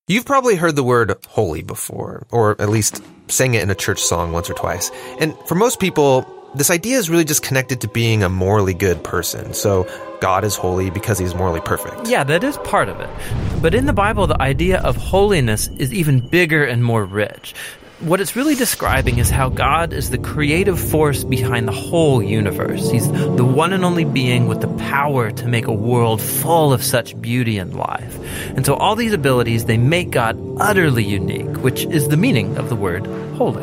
You've probably heard the word holy before, or at least sang it in a church song once or twice. And for most people, this idea is really just connected to being a morally good person. So God is holy because he's morally perfect. Yeah, that is part of it. But in the Bible, the idea of holiness is even bigger and more rich. What it's really describing is how God is the creative force behind the whole universe. He's the one and only being with the power to make a world full of such beauty and life. And so all these abilities, they make God utterly unique, which is the meaning of the word holy.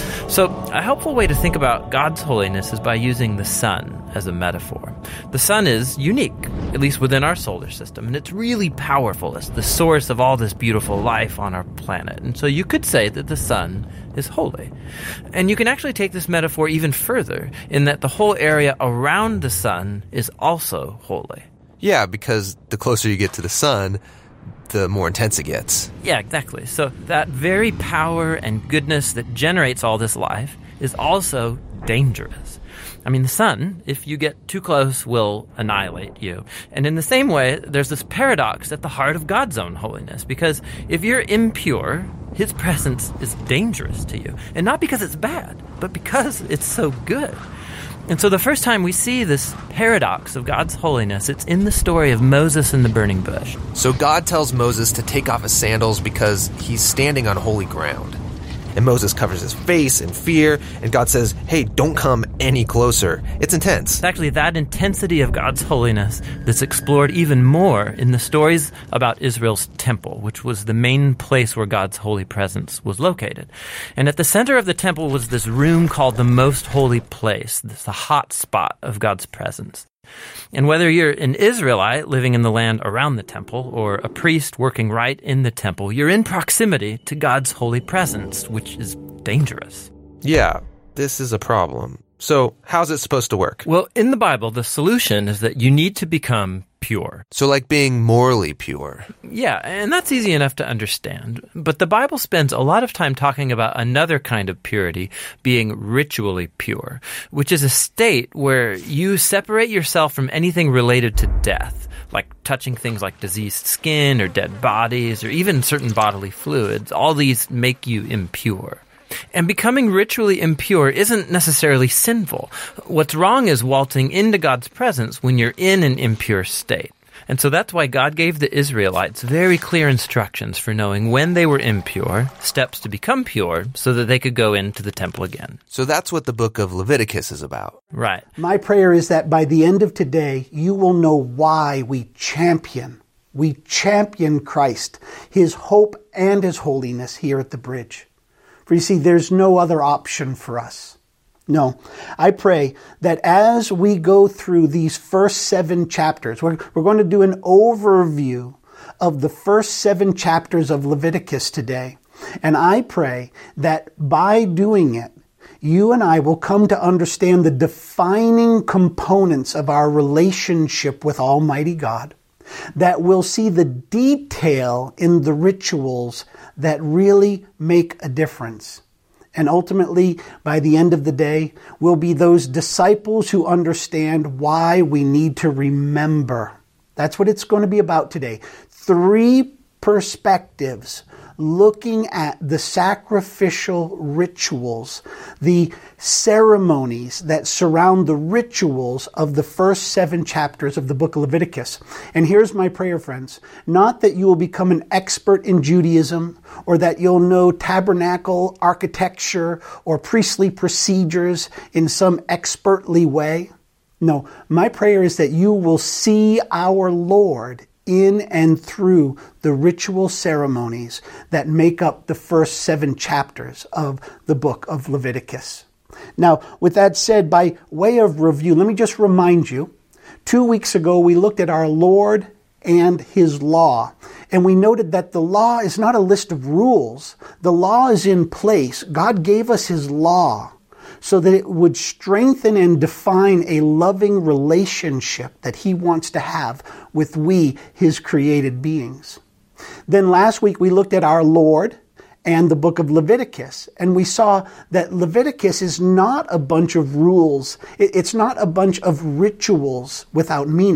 So a helpful way to think about God's holiness is by using the sun as a metaphor. The sun is unique, at least within our solar system, and it's really powerful. It's the source of all this beautiful life on our planet. And so you could say that the sun is holy. And you can actually take this metaphor even further in that the whole area around the sun is also holy. Yeah, because the closer you get to the sun, the more intense it gets. Yeah, exactly. So that very power and goodness that generates all this life is also dangerous. I mean, the sun, if you get too close, will annihilate you. And in the same way, there's this paradox at the heart of God's own holiness, because if you're impure, his presence is dangerous to you. And not because it's bad, but because it's so good. And so the first time we see this paradox of God's holiness, it's in the story of Moses and the burning bush. So God tells Moses to take off his sandals because he's standing on holy ground. And Moses covers his face in fear, and God says, hey, don't come any closer. It's intense. It's actually that intensity of God's holiness that's explored even more in the stories about Israel's temple, which was the main place where God's holy presence was located. And at the center of the temple was this room called the Most Holy Place, the hot spot of God's presence. And whether you're an Israelite living in the land around the temple or a priest working right in the temple, you're in proximity to God's holy presence, which is dangerous. Yeah, this is a problem. So how's it supposed to work? Well, in the Bible, the solution is that you need to become pure. So like being morally pure. Yeah, and that's easy enough to understand. But the Bible spends a lot of time talking about another kind of purity, being ritually pure, which is a state where you separate yourself from anything related to death, like touching things like diseased skin or dead bodies or even certain bodily fluids. All these make you impure. And becoming ritually impure isn't necessarily sinful. What's wrong is waltzing into God's presence when you're in an impure state. And so that's why God gave the Israelites very clear instructions for knowing when they were impure, steps to become pure, so that they could go into the temple again. So that's what the book of Leviticus is about. Right. My prayer is that by the end of today, you will know why we champion Christ, his hope and his holiness here at the Bridge. For you see, there's no other option for us. No, I pray that as we go through these first 7 chapters, we're going to do an overview of the first 7 chapters of Leviticus today. And I pray that by doing it, you and I will come to understand the defining components of our relationship with Almighty God, that we'll see the detail in the rituals that really make a difference. And ultimately, by the end of the day, we'll be those disciples who understand why we need to remember. That's what it's going to be about today. 3 perspectives looking at the sacrificial rituals, the ceremonies that surround the rituals of the first 7 chapters of the book of Leviticus. And here's my prayer, friends. Not that you will become an expert in Judaism or that you'll know tabernacle architecture or priestly procedures in some expertly way. No, my prayer is that you will see our Lord in and through the ritual ceremonies that make up the first 7 chapters of the book of Leviticus. Now, with that said, by way of review, let me just remind you, 2 weeks ago we looked at our Lord and his law, and we noted that the law is not a list of rules. The law is in place. God gave us his law so that it would strengthen and define a loving relationship that he wants to have with we, his created beings. Then last week we looked at our Lord and the book of Leviticus, and we saw that Leviticus is not a bunch of rules. It's not a bunch of rituals without meaning.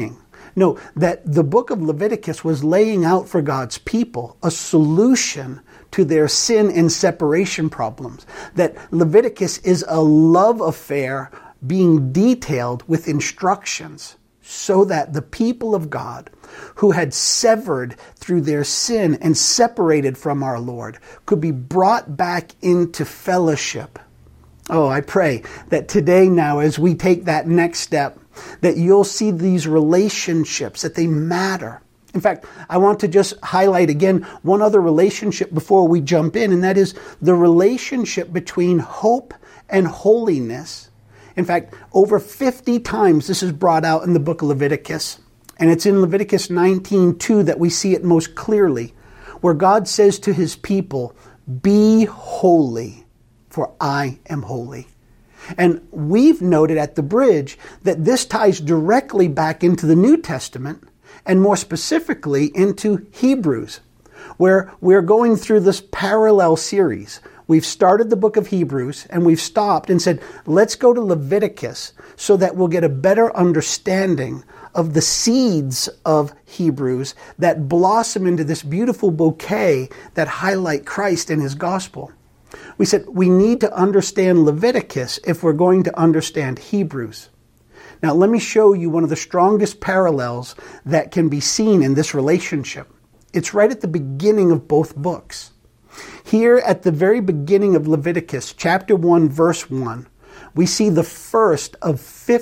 No, that the book of Leviticus was laying out for God's people a solution to their sin and separation problems. That Leviticus is a love affair being detailed with instructions so that the people of God who had severed through their sin and separated from our Lord could be brought back into fellowship. Oh, I pray that today now, as we take that next step, that you'll see these relationships, that they matter. In fact, I want to just highlight again one other relationship before we jump in, and that is the relationship between hope and holiness. In fact, over 50 times this is brought out in the book of Leviticus, and it's in Leviticus 19:2 that we see it most clearly, where God says to his people, "Be holy, for I am holy." And we've noted at the Bridge that this ties directly back into the New Testament, and more specifically into Hebrews, where we're going through this parallel series. We've started the book of Hebrews, and we've stopped and said, let's go to Leviticus so that we'll get a better understanding of the seeds of Hebrews that blossom into this beautiful bouquet that highlight Christ and his gospel. We said we need to understand Leviticus if we're going to understand Hebrews. Now, let me show you one of the strongest parallels that can be seen in this relationship. It's right at the beginning of both books. Here at the very beginning of Leviticus, chapter 1, verse 1, we see the first of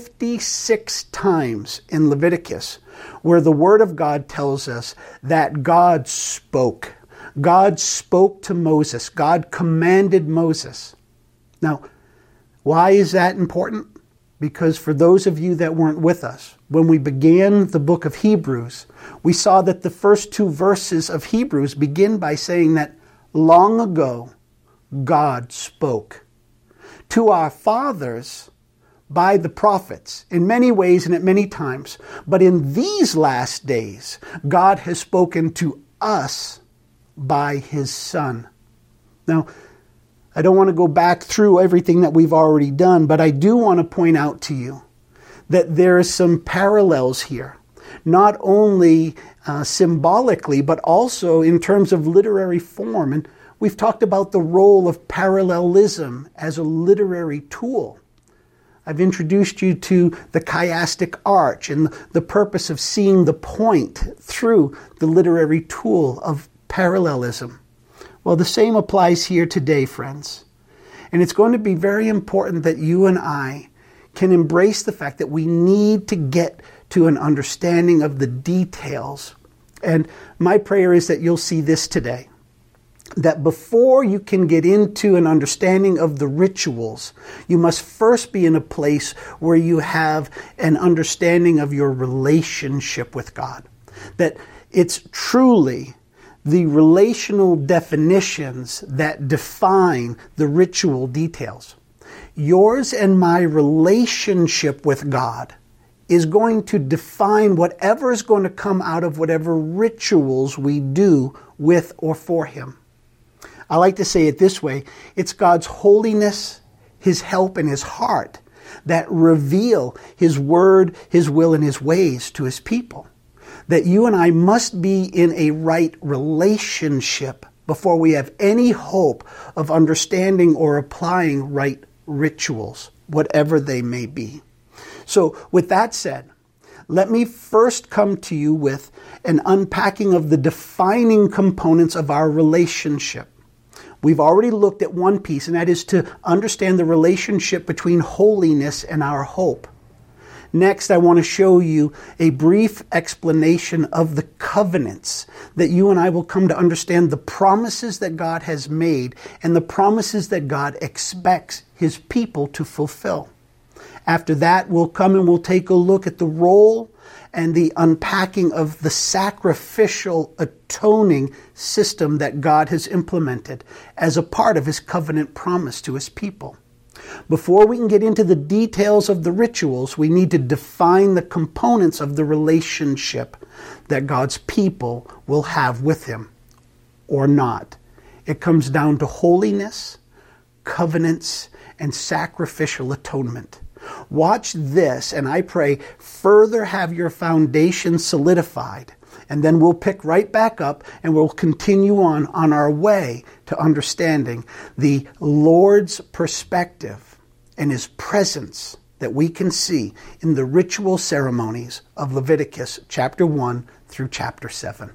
56 times in Leviticus where the Word of God tells us that God spoke. God spoke to Moses. God commanded Moses. Now, why is that important? Because for those of you that weren't with us, when we began the book of Hebrews, we saw that the first two verses of Hebrews begin by saying that long ago, God spoke to our fathers by the prophets in many ways and at many times. But in these last days, God has spoken to us by his Son. Now, I don't want to go back through everything that we've already done, but I do want to point out to you that there are some parallels here, not only symbolically, but also in terms of literary form. And we've talked about the role of parallelism as a literary tool. I've introduced you to the chiastic arch and the purpose of seeing the point through the literary tool of parallelism. Well, the same applies here today, friends. And it's going to be very important that you and I can embrace the fact that we need to get to an understanding of the details. And my prayer is that you'll see this today, that before you can get into an understanding of the rituals, you must first be in a place where you have an understanding of your relationship with God. That it's truly the relational definitions that define the ritual details. Yours and my relationship with God is going to define whatever is going to come out of whatever rituals we do with or for him. I like to say it this way: it's God's holiness, his help, and his heart that reveal his word, his will, and his ways to his people. That you and I must be in a right relationship before we have any hope of understanding or applying right rituals, whatever they may be. So with that said, let me first come to you with an unpacking of the defining components of our relationship. We've already looked at one piece, and that is to understand the relationship between holiness and our hope. Next, I want to show you a brief explanation of the covenants, that you and I will come to understand the promises that God has made and the promises that God expects his people to fulfill. After that, we'll come and we'll take a look at the role and the unpacking of the sacrificial atoning system that God has implemented as a part of his covenant promise to his people. Before we can get into the details of the rituals, we need to define the components of the relationship that God's people will have with him or not. It comes down to holiness, covenants, and sacrificial atonement. Watch this, and I pray further have your foundation solidified. And then we'll pick right back up and we'll continue on our way to understanding the Lord's perspective and His presence that we can see in the ritual ceremonies of Leviticus chapter 1 through chapter 7.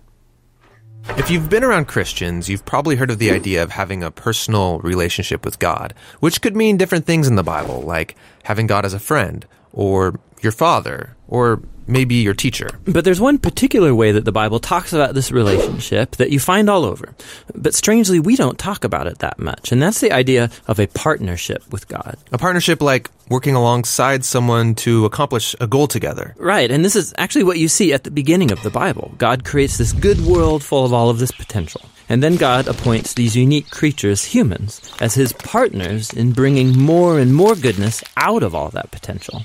If you've been around Christians, you've probably heard of the idea of having a personal relationship with God, which could mean different things in the Bible, like having God as a friend, or your father, or maybe your teacher. But there's one particular way that the Bible talks about this relationship that you find all over. But strangely, we don't talk about it that much. And that's the idea of a partnership with God. A partnership like working alongside someone to accomplish a goal together. Right, and this is actually what you see at the beginning of the Bible. God creates this good world full of all of this potential. And then God appoints these unique creatures, humans, as His partners in bringing more and more goodness out of all that potential.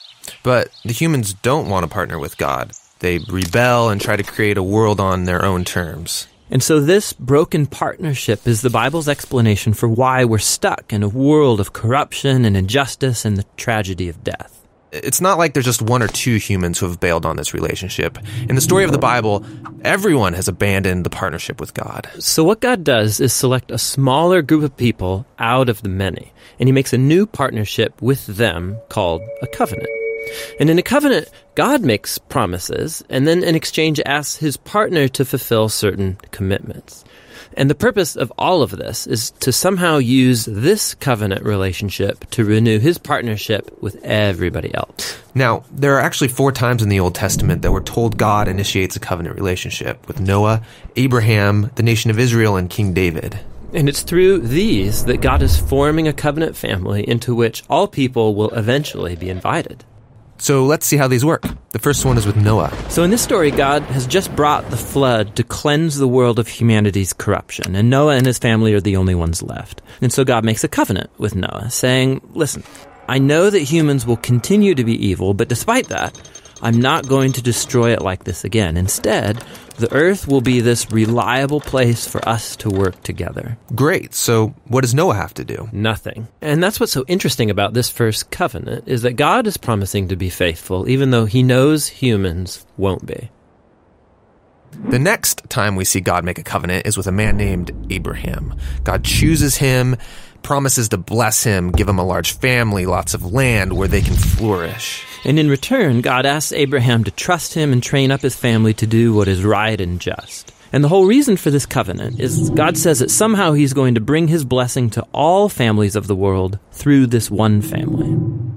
But the humans don't want to partner with God. They rebel and try to create a world on their own terms. And so this broken partnership is the Bible's explanation for why we're stuck in a world of corruption and injustice and the tragedy of death. It's not like there's just one or two humans who have bailed on this relationship. In the story of the Bible, everyone has abandoned the partnership with God. So what God does is select a smaller group of people out of the many, and He makes a new partnership with them called a covenant. And in a covenant, God makes promises, and then in exchange asks His partner to fulfill certain commitments. And the purpose of all of this is to somehow use this covenant relationship to renew His partnership with everybody else. Now, there are actually 4 times in the Old Testament that we're told God initiates a covenant relationship with Noah, Abraham, the nation of Israel, and King David. And it's through these that God is forming a covenant family into which all people will eventually be invited. So let's see how these work. The first one is with Noah. So in this story, God has just brought the flood to cleanse the world of humanity's corruption, and Noah and his family are the only ones left. And so God makes a covenant with Noah, saying, listen, I know that humans will continue to be evil, but despite that, I'm not going to destroy it like this again. Instead, the earth will be this reliable place for us to work together. Great. So what does Noah have to do? Nothing. And that's what's so interesting about this first covenant, is that God is promising to be faithful, even though He knows humans won't be. The next time we see God make a covenant is with a man named Abraham. God chooses him, promises to bless him, give him a large family, lots of land where they can flourish. And in return, God asks Abraham to trust Him and train up his family to do what is right and just. And the whole reason for this covenant is God says that somehow He's going to bring His blessing to all families of the world through this one family.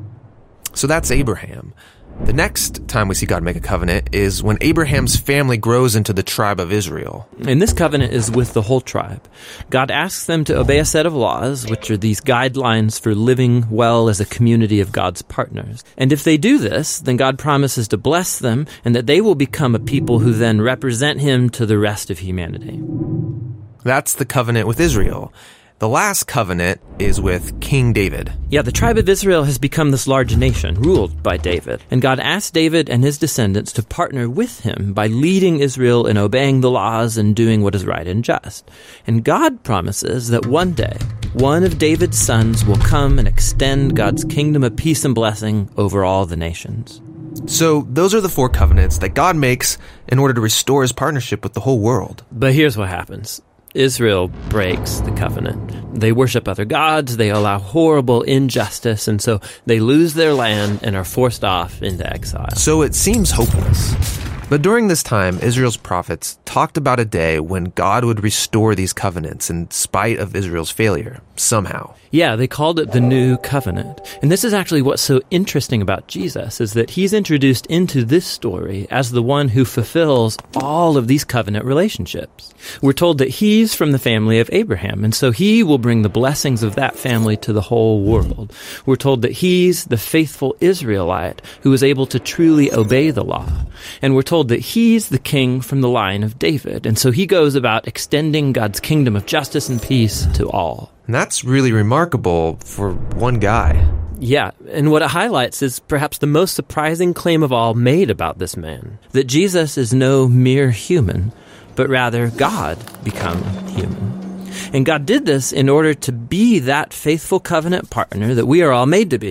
So that's Abraham. The next time we see God make a covenant is when Abraham's family grows into the tribe of Israel. And this covenant is with the whole tribe. God asks them to obey a set of laws, which are these guidelines for living well as a community of God's partners. And if they do this, then God promises to bless them and that they will become a people who then represent Him to the rest of humanity. That's the covenant with Israel. The last covenant is with King David. Yeah, the tribe of Israel has become this large nation, ruled by David. And God asked David and his descendants to partner with him by leading Israel in obeying the laws and doing what is right and just. And God promises that one day, one of David's sons will come and extend God's kingdom of peace and blessing over all the nations. So those are the 4 covenants that God makes in order to restore His partnership with the whole world. But here's what happens. Israel breaks the covenant. They worship other gods, they allow horrible injustice, and so they lose their land and are forced off into exile. So it seems hopeless. But during this time, Israel's prophets talked about a day when God would restore these covenants in spite of Israel's failure, somehow. Yeah, they called it the New Covenant. And this is actually what's so interesting about Jesus, is that He's introduced into this story as the one who fulfills all of these covenant relationships. We're told that He's from the family of Abraham, and so He will bring the blessings of that family to the whole world. We're told that He's the faithful Israelite who is able to truly obey the law. And we're told that He's the king from the line of David, and so He goes about extending God's kingdom of justice and peace to all. And that's really remarkable for one guy. Yeah, and what it highlights is perhaps the most surprising claim of all made about this man, that Jesus is no mere human, but rather God become human. And God did this in order to be that faithful covenant partner that we are all made to be,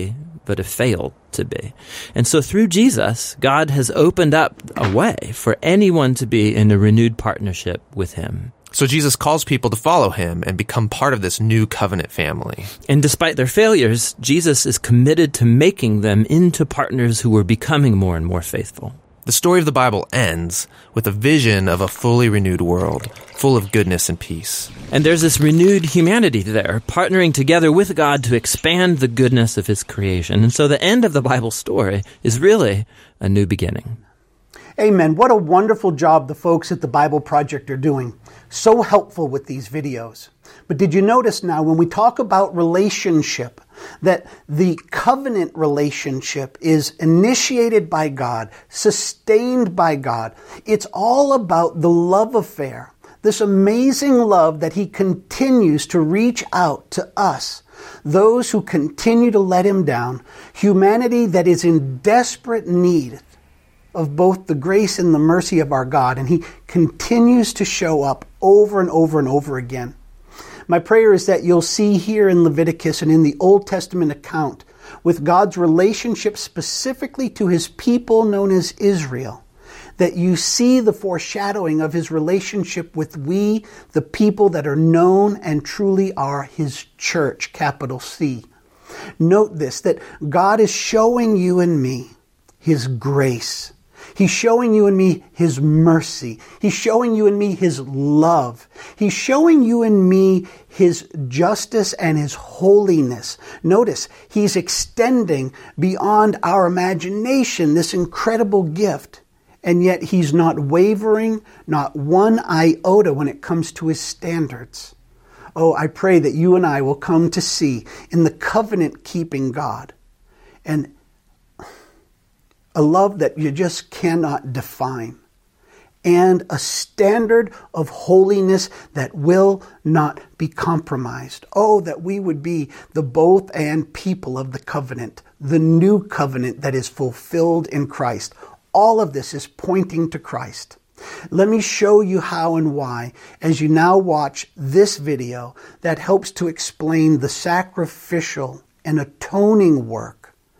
but have failed to be. And so through Jesus, God has opened up a way for anyone to be in a renewed partnership with him. So Jesus calls people to follow him and become part of this new covenant family. And despite their failures, Jesus is committed to making them into partners who are becoming more and more faithful. The story of the Bible ends with a vision of a fully renewed world, full of goodness and peace. And there's this renewed humanity there, partnering together with God to expand the goodness of his creation. And so the end of the Bible story is really a new beginning. Amen. What a wonderful job the folks at the Bible Project are doing. So helpful with these videos. But did you notice now when we talk about relationship, that the covenant relationship is initiated by God, sustained by God. It's all about the love affair, this amazing love that he continues to reach out to us, those who continue to let him down, humanity that is in desperate need of both the grace and the mercy of our God, and he continues to show up over and over and over again. My prayer is that you'll see here in Leviticus and in the Old Testament account with God's relationship specifically to his people known as Israel, that you see the foreshadowing of his relationship with we, the people that are known and truly are his church, capital C. Note this, that God is showing you and me his grace. He's showing you and me his mercy. He's showing you and me his love. He's showing you and me his justice and his holiness. Notice, he's extending beyond our imagination this incredible gift. And yet he's not wavering, not one iota when it comes to his standards. Oh, I pray that you and I will come to see in the covenant-keeping God and a love that you just cannot define, and a standard of holiness that will not be compromised. Oh, that we would be the both and people of the covenant, the new covenant that is fulfilled in Christ. All of this is pointing to Christ. Let me show you how and why as you now watch this video that helps to explain the sacrificial and atoning work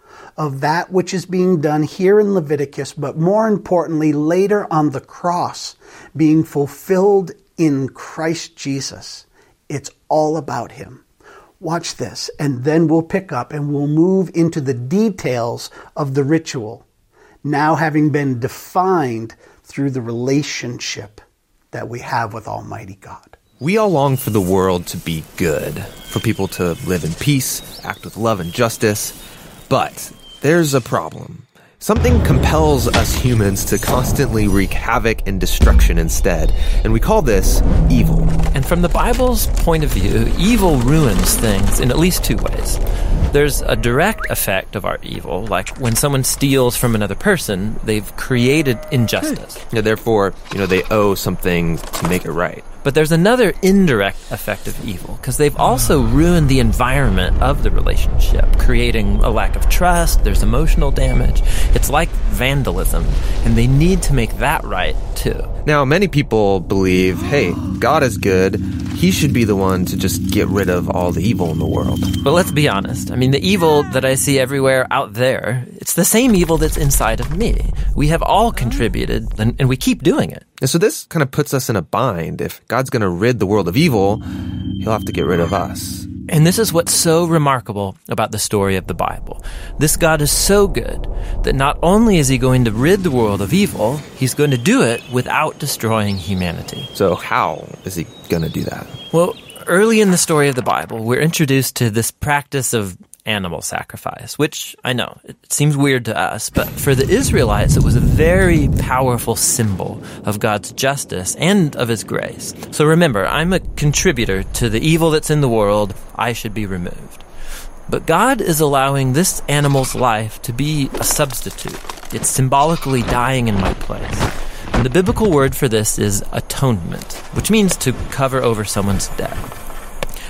of that which is being done here in Leviticus, but more importantly, later on the cross, being fulfilled in Christ Jesus. It's all about him. Watch this, and then we'll pick up and we'll move into the details of the ritual, now having been defined through the relationship that we have with Almighty God. We all long for the world to be good, for people to live in peace, act with love and justice, but there's a problem. Something compels us humans to constantly wreak havoc and destruction instead, and we call this evil. And from the Bible's point of view, evil ruins things in at least two ways. There's a direct effect of our evil, like when someone steals from another person, they've created injustice. Yeah, therefore, they owe something to make it right. But there's another indirect effect of evil, because they've also ruined the environment of the relationship, creating a lack of trust, there's emotional damage. It's like vandalism, and they need to make that right, too. Now, many people believe, hey, God is good, he should be the one to just get rid of all the evil in the world. But let's be honest. I mean, the evil that I see everywhere out there, it's the same evil that's inside of me. We have all contributed, and we keep doing it. And so this kind of puts us in a bind. If God's going to rid the world of evil, he'll have to get rid of us. And this is what's so remarkable about the story of the Bible. This God is so good that not only is he going to rid the world of evil, he's going to do it without destroying humanity. So how is he going to do that? Well, early in the story of the Bible, we're introduced to this practice of animal sacrifice, which I know, it seems weird to us, but for the Israelites, it was a very powerful symbol of God's justice and of his grace. So remember, I'm a contributor to the evil that's in the world. I should be removed. But God is allowing this animal's life to be a substitute. It's symbolically dying in my place. And the biblical word for this is atonement, which means to cover over someone's debt.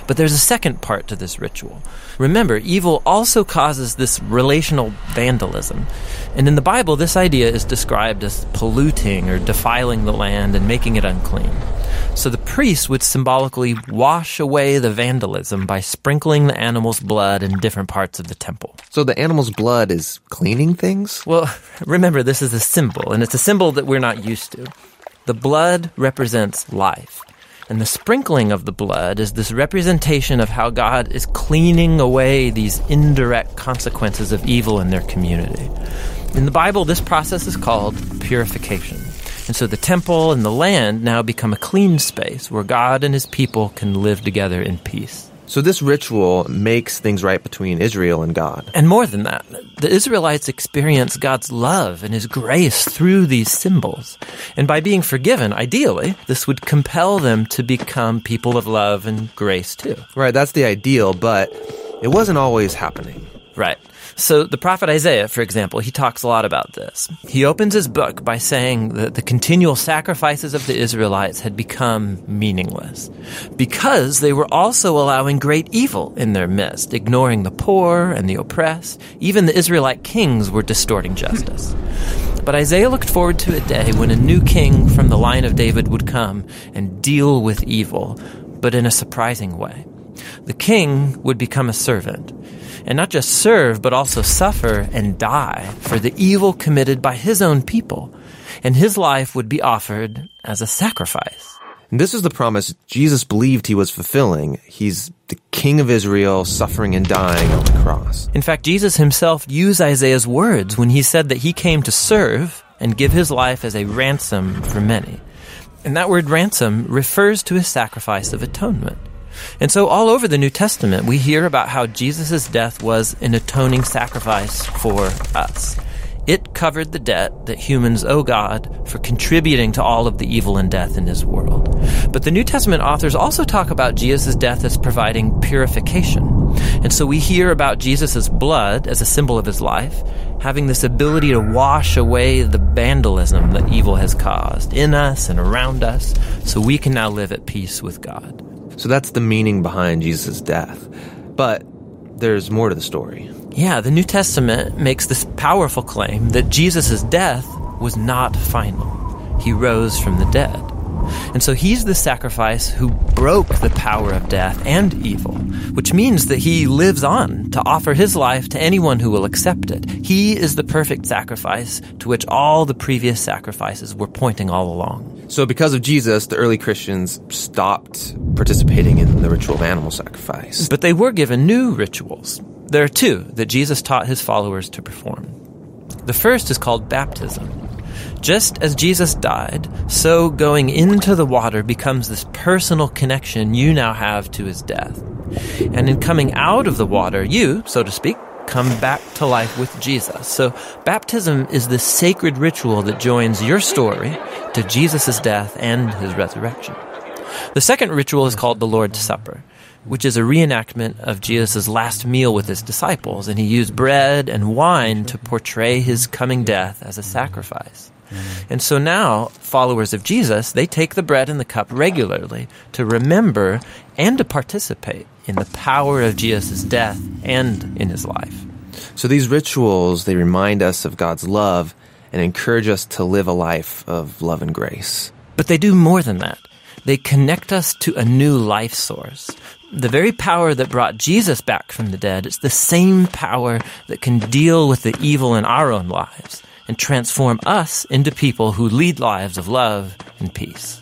But there's a second part to this ritual. Remember, evil also causes this relational vandalism. And in the Bible, this idea is described as polluting or defiling the land and making it unclean. So the priest would symbolically wash away the vandalism by sprinkling the animal's blood in different parts of the temple. So the animal's blood is cleaning things? Well, remember, this is a symbol, and it's a symbol that we're not used to. The blood represents life. And the sprinkling of the blood is this representation of how God is cleaning away these indirect consequences of evil in their community. In the Bible, this process is called purification. And so the temple and the land now become a clean space where God and his people can live together in peace. So this ritual makes things right between Israel and God. And more than that, the Israelites experience God's love and his grace through these symbols. And by being forgiven, ideally, this would compel them to become people of love and grace too. Right, that's the ideal, but it wasn't always happening. Right. So the prophet Isaiah, for example, he talks a lot about this. He opens his book by saying that the continual sacrifices of the Israelites had become meaningless because they were also allowing great evil in their midst, ignoring the poor and the oppressed. Even the Israelite kings were distorting justice. But Isaiah looked forward to a day when a new king from the line of David would come and deal with evil, but in a surprising way. The king would become a servant. And not just serve, but also suffer and die for the evil committed by his own people. And his life would be offered as a sacrifice. And this is the promise Jesus believed he was fulfilling. He's the King of Israel, suffering and dying on the cross. In fact, Jesus himself used Isaiah's words when he said that he came to serve and give his life as a ransom for many. And that word ransom refers to his sacrifice of atonement. And so all over the New Testament, we hear about how Jesus' death was an atoning sacrifice for us. It covered the debt that humans owe God for contributing to all of the evil and death in his world. But the New Testament authors also talk about Jesus' death as providing purification. And so we hear about Jesus' blood as a symbol of his life, having this ability to wash away the vandalism that evil has caused in us and around us, so we can now live at peace with God. So that's the meaning behind Jesus' death. But there's more to the story. Yeah, the New Testament makes this powerful claim that Jesus' death was not final. He rose from the dead. And so he's the sacrifice who broke the power of death and evil, which means that he lives on to offer his life to anyone who will accept it. He is the perfect sacrifice to which all the previous sacrifices were pointing all along. So because of Jesus, the early Christians stopped participating in the ritual of animal sacrifice. But they were given new rituals. There are two that Jesus taught his followers to perform. The first is called baptism. Just as Jesus died, so going into the water becomes this personal connection you now have to his death. And in coming out of the water, you, so to speak, come back to life with Jesus. So baptism is the sacred ritual that joins your story to Jesus' death and his resurrection. The second ritual is called the Lord's Supper, which is a reenactment of Jesus' last meal with his disciples, and he used bread and wine to portray his coming death as a sacrifice. And so now, followers of Jesus, they take the bread and the cup regularly to remember and to participate in the power of Jesus' death and in his life. So these rituals, they remind us of God's love and encourage us to live a life of love and grace. But they do more than that. They connect us to a new life source. The very power that brought Jesus back from the dead is the same power that can deal with the evil in our own lives and transform us into people who lead lives of love and peace.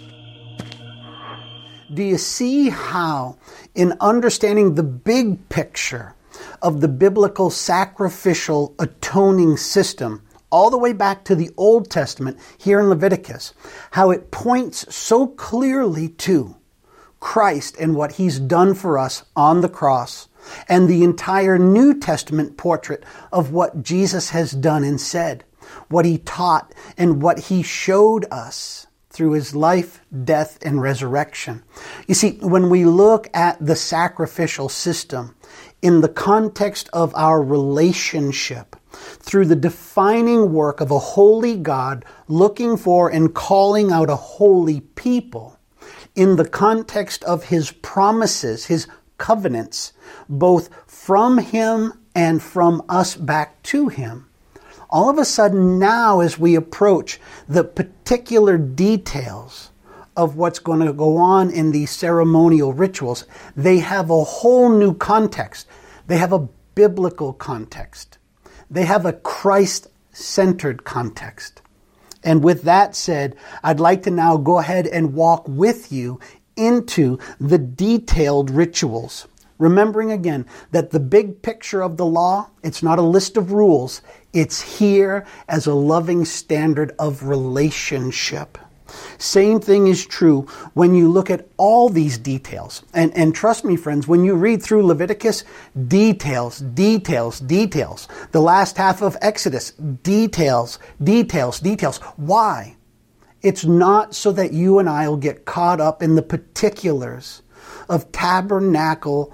Do you see how, in understanding the big picture of the biblical sacrificial atoning system, all the way back to the Old Testament here in Leviticus, how it points so clearly to Christ and what he's done for us on the cross, and the entire New Testament portrait of what Jesus has done and said, what he taught and what he showed us through his life, death, and resurrection. You see, when we look at the sacrificial system in the context of our relationship, through the defining work of a holy God looking for and calling out a holy people, in the context of his promises, his covenants, both from him and from us back to him, all of a sudden now, as we approach the particular details of what's going to go on in these ceremonial rituals, they have a whole new context. They have a biblical context. They have a Christ-centered context. And with that said, I'd like to now go ahead and walk with you into the detailed rituals. Remembering again that the big picture of the law, it's not a list of rules. It's here as a loving standard of relationship. Same thing is true when you look at all these details. And trust me, friends, when you read through Leviticus, details, details, details. The last half of Exodus, details, details, details. Why? It's not so that you and I will get caught up in the particulars of tabernacle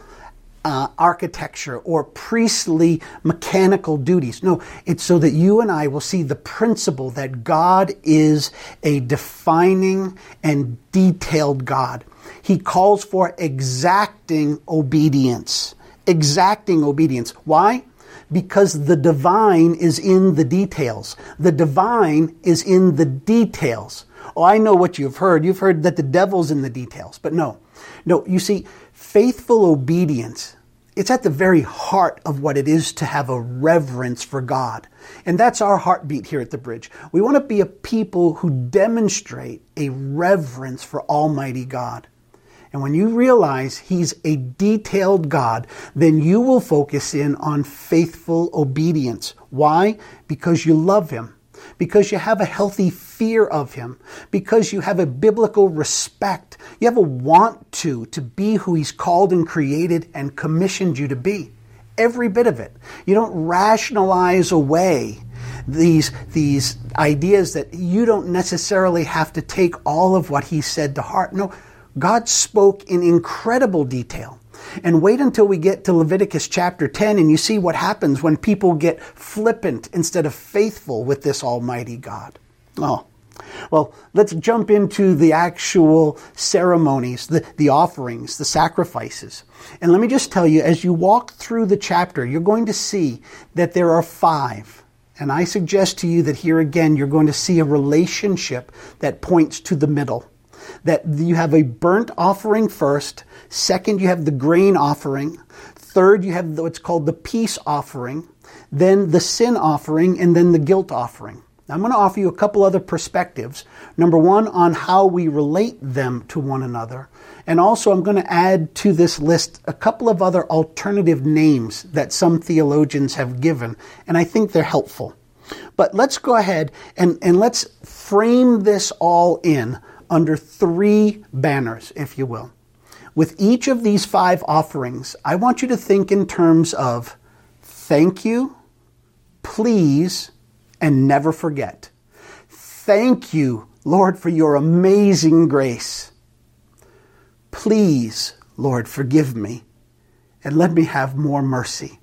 architecture or priestly mechanical duties. No, it's so that you and I will see the principle that God is a defining and detailed God. He calls for exacting obedience. Exacting obedience. Why? Because the divine is in the details. The divine is in the details. Oh, I know what you've heard. You've heard that the devil's in the details. But no, you see, faithful obedience, it's at the very heart of what it is to have a reverence for God. And that's our heartbeat here at the Bridge. We want to be a people who demonstrate a reverence for Almighty God. And when you realize He's a detailed God, then you will focus in on faithful obedience. Why? Because you love Him. Because you have a healthy fear of Him. Because you have a biblical respect. You have a want to be who He's called and created and commissioned you to be. Every bit of it. You don't rationalize away these ideas that you don't necessarily have to take all of what He said to heart. No, God spoke in incredible detail. And wait until we get to Leviticus chapter 10 and you see what happens when people get flippant instead of faithful with this Almighty God. Oh, well, let's jump into the actual ceremonies, the offerings, the sacrifices. And let me just tell you, as you walk through the chapter, you're going to see that there are 5. And I suggest to you that here again, you're going to see a relationship that points to the middle. That you have a burnt offering first. Second, you have the grain offering. Third, you have what's called the peace offering. Then the sin offering, and then the guilt offering. Now, I'm going to offer you a couple other perspectives. Number one, on how we relate them to one another. And also, I'm going to add to this list a couple of other alternative names that some theologians have given. And I think they're helpful. But let's go ahead and let's frame this all in under 3 banners, if you will. With each of these 5 offerings, I want you to think in terms of thank you, please, and never forget. Thank you, Lord, for your amazing grace. Please, Lord, forgive me and let me have more mercy.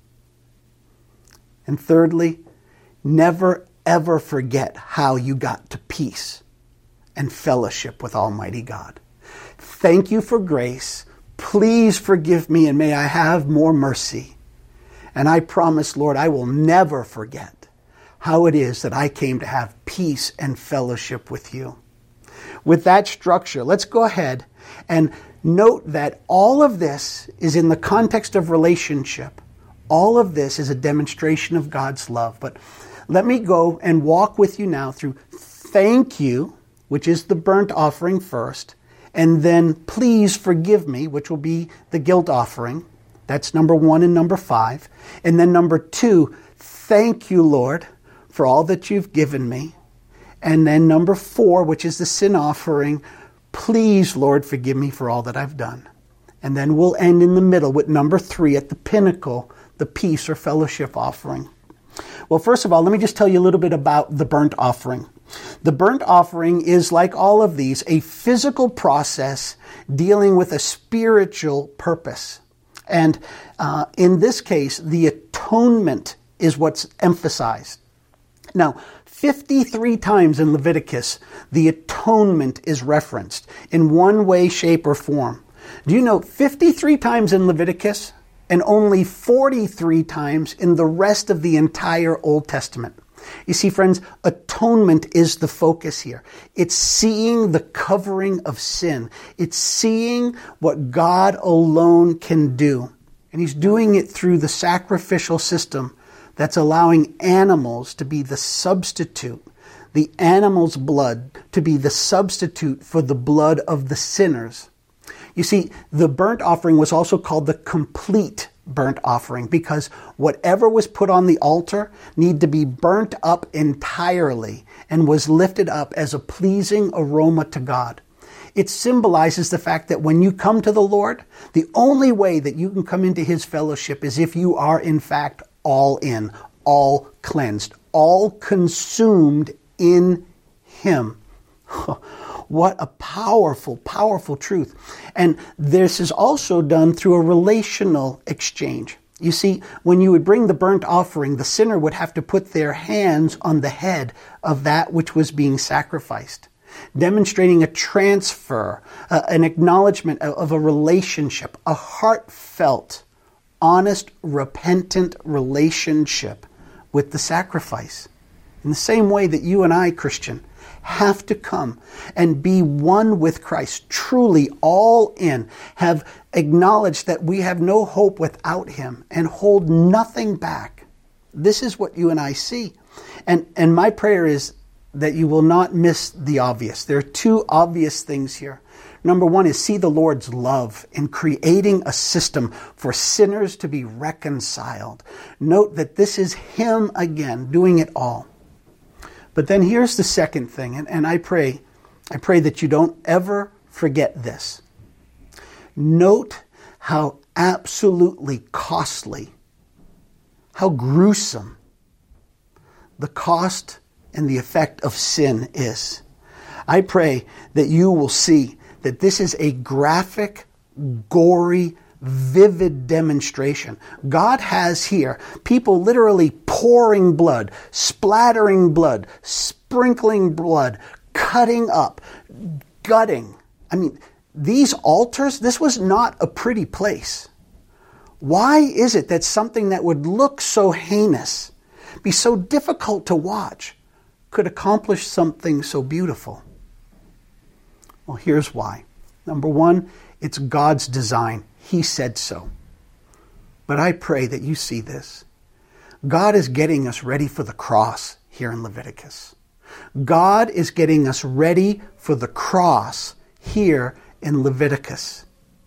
And thirdly, never ever forget how you got to peace and fellowship with Almighty God. Thank you for grace. Please forgive me and may I have more mercy. And I promise, Lord, I will never forget how it is that I came to have peace and fellowship with you. With that structure, let's go ahead and note that all of this is in the context of relationship. All of this is a demonstration of God's love. But let me go and walk with you now through thank you, which is the burnt offering first, and then please forgive me, which will be the guilt offering. That's number 1 and number 5. And then number 2, thank you, Lord, for all that you've given me. And then number 4, which is the sin offering, please, Lord, forgive me for all that I've done. And then we'll end in the middle with number 3 at the pinnacle, the peace or fellowship offering. Well, first of all, let me just tell you a little bit about the burnt offering. The burnt offering is, like all of these, a physical process dealing with a spiritual purpose. And in this case, the atonement is what's emphasized. Now, 53 times in Leviticus, the atonement is referenced in one way, shape, or form. Do you know 53 times in Leviticus and only 43 times in the rest of the entire Old Testament? You see, friends, atonement is the focus here. It's seeing the covering of sin. It's seeing what God alone can do. And He's doing it through the sacrificial system that's allowing animals to be the substitute, the animal's blood to be the substitute for the blood of the sinners. You see, the burnt offering was also called the complete burnt offering because whatever was put on the altar needed to be burnt up entirely and was lifted up as a pleasing aroma to God. It symbolizes the fact that when you come to the Lord, the only way that you can come into His fellowship is if you are in fact all in, all cleansed, all consumed in Him. What a powerful, powerful truth. And this is also done through a relational exchange. You see, when you would bring the burnt offering, the sinner would have to put their hands on the head of that which was being sacrificed, demonstrating a transfer, an acknowledgement of a relationship, a heartfelt, honest, repentant relationship with the sacrifice. In the same way that you and I, Christian, have to come and be one with Christ, truly all in, have acknowledged that we have no hope without Him and hold nothing back. This is what you and I see. And my prayer is that you will not miss the obvious. There are two obvious things here. Number one is see the Lord's love in creating a system for sinners to be reconciled. Note that this is Him again doing it all. But then here's the second thing, and I pray that you don't ever forget this. Note how absolutely costly, how gruesome the cost and the effect of sin is. I pray that you will see that this is a graphic, gory, vivid demonstration. God has here people literally pouring blood, splattering blood, sprinkling blood, cutting up, gutting. I mean, these altars, this was not a pretty place. Why is it that something that would look so heinous, be so difficult to watch, could accomplish something so beautiful? Well, here's why. Number one, it's God's design. He said so. But I pray that you see this. God is getting us ready for the cross here in Leviticus. God is getting us ready for the cross here in Leviticus.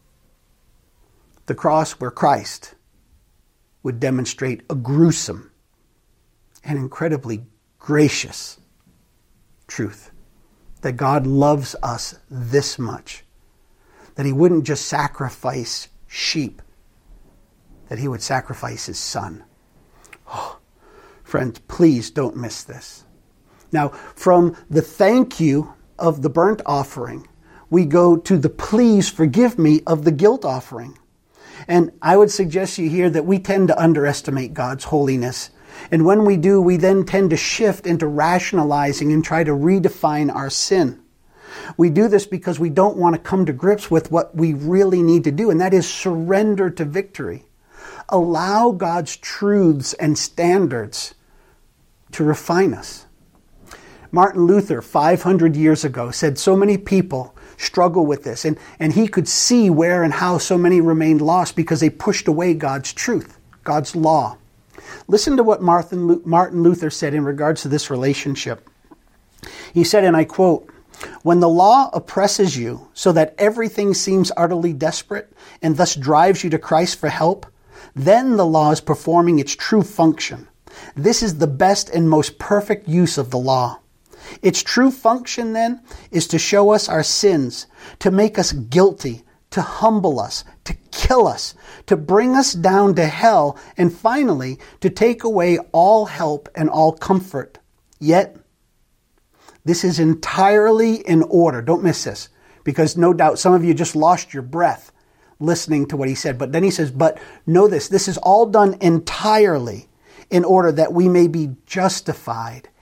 The cross where Christ would demonstrate a gruesome and incredibly gracious truth. That God loves us this much. That He wouldn't just sacrifice sheep. That He would sacrifice His Son. Oh, friends, please don't miss this. Now, from the thank you of the burnt offering, we go to the please forgive me of the guilt offering. And I would suggest you here that we tend to underestimate God's holiness. And when we do, we then tend to shift into rationalizing and try to redefine our sin. We do this because we don't want to come to grips with what we really need to do, and that is surrender to victory. Allow God's truths and standards to refine us. Martin Luther, 500 years ago, said so many people struggle with this, and he could see where and how so many remained lost because they pushed away God's truth, God's law. Listen to what Martin Luther said in regards to this relationship. He said, and I quote, "When the law oppresses you so that everything seems utterly desperate and thus drives you to Christ for help, then the law is performing its true function. This is the best and most perfect use of the law. Its true function, then, is to show us our sins, to make us guilty, to humble us, to kill us, to bring us down to hell, and finally, to take away all help and all comfort. Yet, this is entirely in order." Don't miss this, because no doubt some of you just lost your breath listening to what he said. But then he says, but know this is all done entirely in order that we may be justified,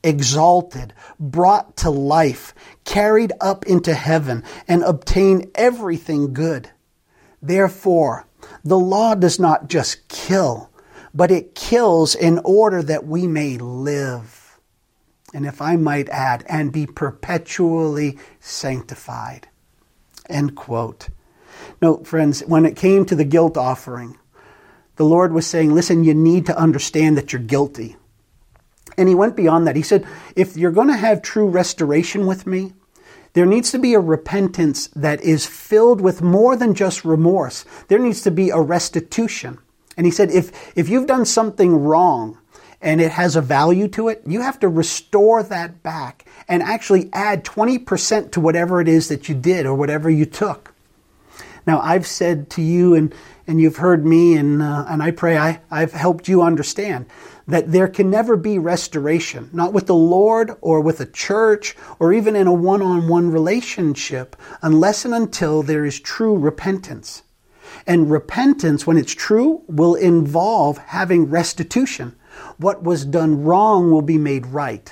exalted, brought to life, carried up into heaven, and obtain everything good. Therefore, the law does not just kill, but it kills in order that we may live. And if I might add, and be perpetually sanctified. End quote. No, friends, when it came to the guilt offering, the Lord was saying, listen, you need to understand that you're guilty. And he went beyond that. He said, if you're going to have true restoration with me, there needs to be a repentance that is filled with more than just remorse. There needs to be a restitution. And he said, if you've done something wrong and it has a value to it, you have to restore that back and actually add 20% to whatever it is that you did or whatever you took. Now, I've said to you, and you've heard me, and I pray I've helped you understand that there can never be restoration, not with the Lord or with a church or even in a one-on-one relationship, unless and until there is true repentance. And repentance, when it's true, will involve having restitution. What was done wrong will be made right.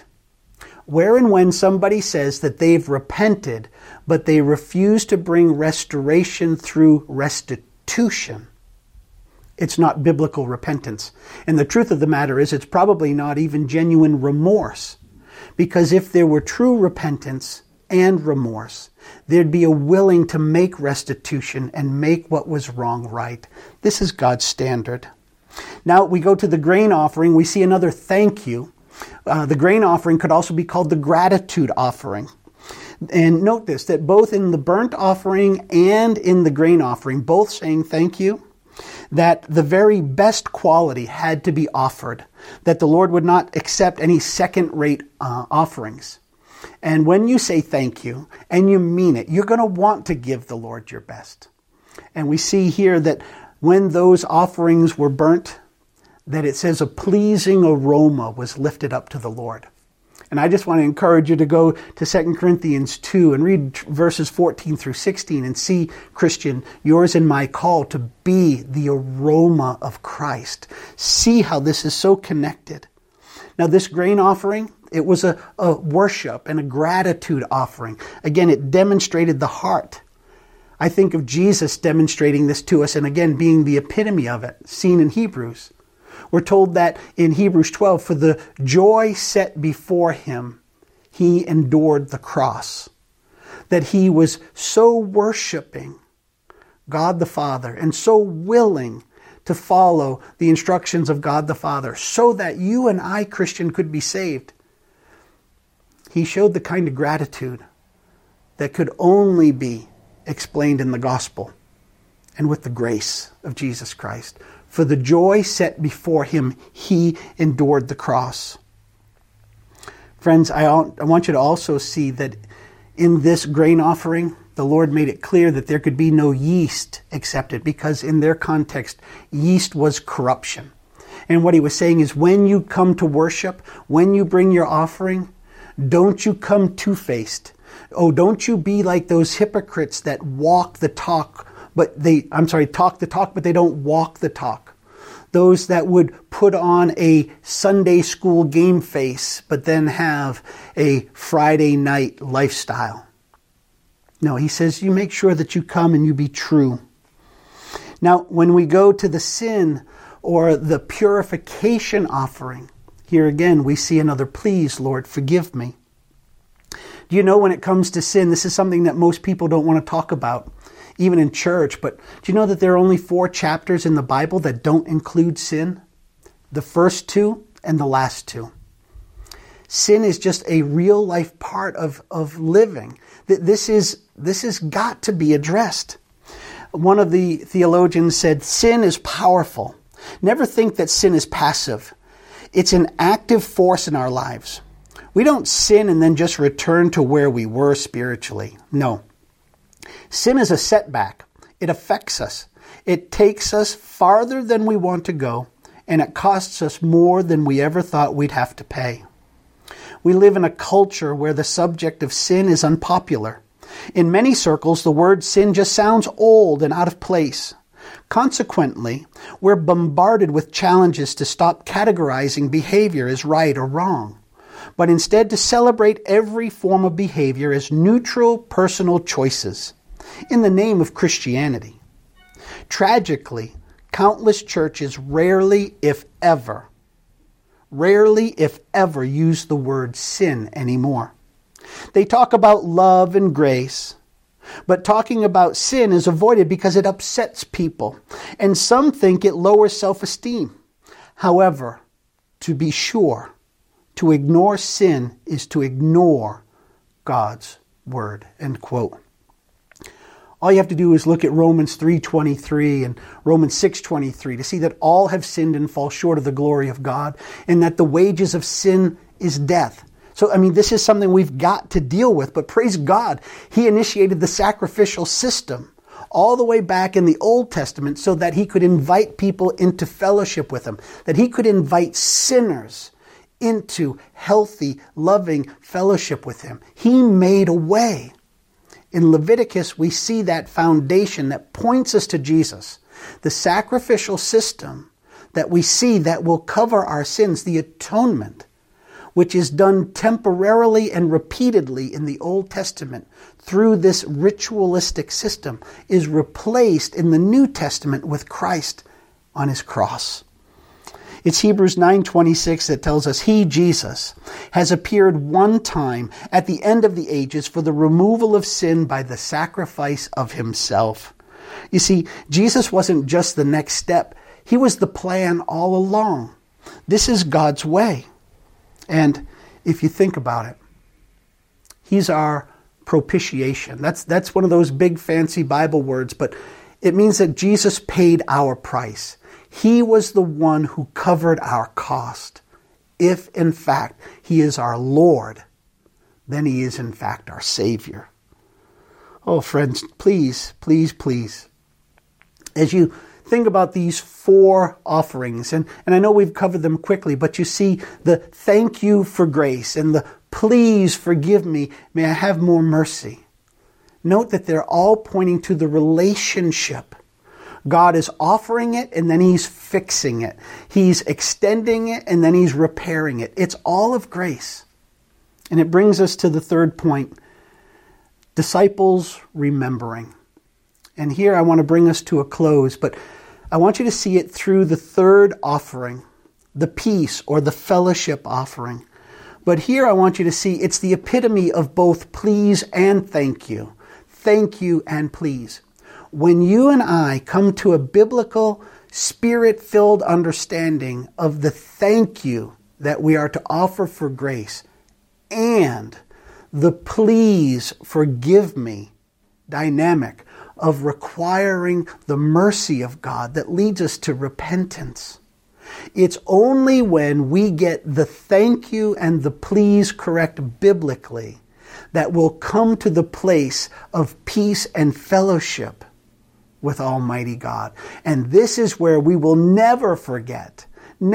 Where and when somebody says that they've repented, but they refuse to bring restoration through restitution, it's not biblical repentance. And the truth of the matter is, it's probably not even genuine remorse. Because if there were true repentance and remorse, there'd be a willing to make restitution and make what was wrong right. This is God's standard. Now we go to the grain offering. We see another thank you. The grain offering could also be called the gratitude offering. And note this, that both in the burnt offering and in the grain offering, both saying thank you, that the very best quality had to be offered, that the Lord would not accept any second-rate offerings. And when you say thank you, and you mean it, you're going to want to give the Lord your best. And we see here that when those offerings were burnt, that it says a pleasing aroma was lifted up to the Lord. And I just want to encourage you to go to 2 Corinthians 2 and read verses 14 through 16 and see, Christian, yours and my call to be the aroma of Christ. See how this is so connected. Now, this grain offering, it was a worship and a gratitude offering. Again, it demonstrated the heart. I think of Jesus demonstrating this to us, and again, being the epitome of it, seen in Hebrews. We're told that in Hebrews 12, for the joy set before him, he endured the cross. That he was so worshiping God the Father and so willing to follow the instructions of God the Father so that you and I, Christian, could be saved. He showed the kind of gratitude that could only be explained in the gospel and with the grace of Jesus Christ. For the joy set before him, he endured the cross. Friends, I want you to also see that in this grain offering, the Lord made it clear that there could be no yeast accepted, because in their context, yeast was corruption. And what he was saying is, when you come to worship, when you bring your offering, don't you come two-faced. Oh, don't you be like those hypocrites that walk the talk, talk the talk, but they don't walk the talk. Those that would put on a Sunday school game face, but then have a Friday night lifestyle. No, he says you make sure that you come and you be true. Now, when we go to the sin or the purification offering, here again we see another please, Lord, forgive me. Do you know, when it comes to sin, this is something that most people don't want to talk about, even in church, but do you know that there are only 4 chapters in the Bible that don't include sin? The first 2 and the last 2. Sin is just a real life part of living. This has got to be addressed. One of the theologians said, sin is powerful. Never think that sin is passive. It's an active force in our lives. We don't sin and then just return to where we were spiritually. No. Sin is a setback. It affects us. It takes us farther than we want to go, and it costs us more than we ever thought we'd have to pay. We live in a culture where the subject of sin is unpopular. In many circles, the word sin just sounds old and out of place. Consequently, we're bombarded with challenges to stop categorizing behavior as right or wrong. but instead to celebrate every form of behavior as neutral personal choices in the name of Christianity. Tragically, countless churches rarely, if ever, use the word sin anymore. They talk about love and grace, but talking about sin is avoided because it upsets people, and some think it lowers self-esteem. However, to be sure, to ignore sin is to ignore God's word. End quote. All you have to do is look at Romans 3:23 and Romans 6:23 to see that all have sinned and fall short of the glory of God, and that the wages of sin is death. So, this is something we've got to deal with, but praise God, He initiated the sacrificial system all the way back in the Old Testament so that He could invite people into fellowship with Him, that He could invite sinners into healthy, loving fellowship with Him. He made a way. In Leviticus, we see that foundation that points us to Jesus, the sacrificial system that we see that will cover our sins, the atonement, which is done temporarily and repeatedly in the Old Testament through this ritualistic system, is replaced in the New Testament with Christ on His cross. It's Hebrews 9:26 that tells us, He, Jesus, has appeared one time at the end of the ages for the removal of sin by the sacrifice of Himself. You see, Jesus wasn't just the next step. He was the plan all along. This is God's way. And if you think about it, He's our propitiation. That's one of those big fancy Bible words, but it means that Jesus paid our price. He was the one who covered our cost. If, in fact, He is our Lord, then He is, in fact, our Savior. Oh, friends, please, please, please, as you think about these 4 offerings, and I know we've covered them quickly, but you see the thank you for grace and the please forgive me, may I have more mercy. Note that they're all pointing to the relationship. God is offering it and then He's fixing it. He's extending it and then He's repairing it. It's all of grace. And it brings us to the third point, disciples remembering. And here I want to bring us to a close, but I want you to see it through the third offering, the peace or the fellowship offering. But here I want you to see it's the epitome of both please and thank you. Thank you and please. When you and I come to a biblical, Spirit-filled understanding of the thank you that we are to offer for grace and the please forgive me dynamic of requiring the mercy of God that leads us to repentance. It's only when we get the thank you and the please correct biblically that we'll come to the place of peace and fellowship with Almighty God. And this is where we will never forget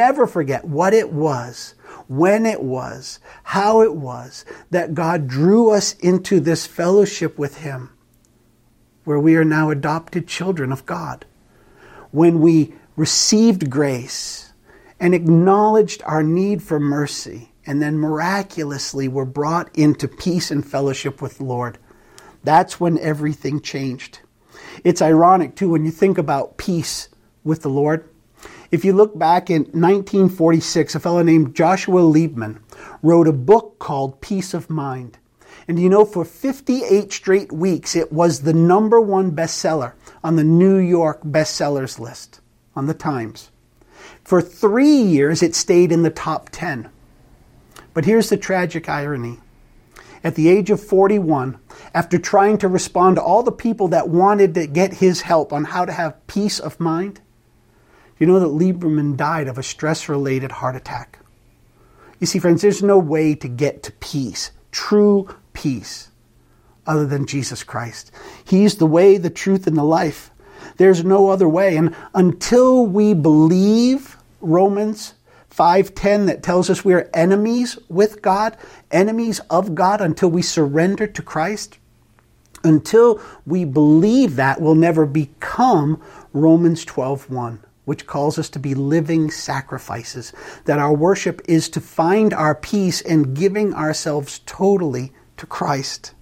what it was, when it was, how it was that God drew us into this fellowship with Him, where we are now adopted children of God. When we received grace and acknowledged our need for mercy, and then miraculously were brought into peace and fellowship with the Lord, that's when everything changed. It's ironic, too, when you think about peace with the Lord. If you look back in 1946, a fellow named Joshua Liebman wrote a book called Peace of Mind. And you know, for 58 straight weeks, it was the #1 bestseller on the New York bestsellers list, on the Times. For 3 years, it stayed in the top 10. But here's the tragic irony. At the age of 41, after trying to respond to all the people that wanted to get his help on how to have peace of mind, you know that Lieberman died of a stress-related heart attack. You see, friends, there's no way to get to peace, true peace, other than Jesus Christ. He's the way, the truth, and the life. There's no other way. And until we believe Romans 5:10 that tells us we are enemies with God, enemies of God, until we surrender to Christ, until we believe that, we'll never become Romans 12:1, which calls us to be living sacrifices, that our worship is to find our peace in giving ourselves totally to Christ.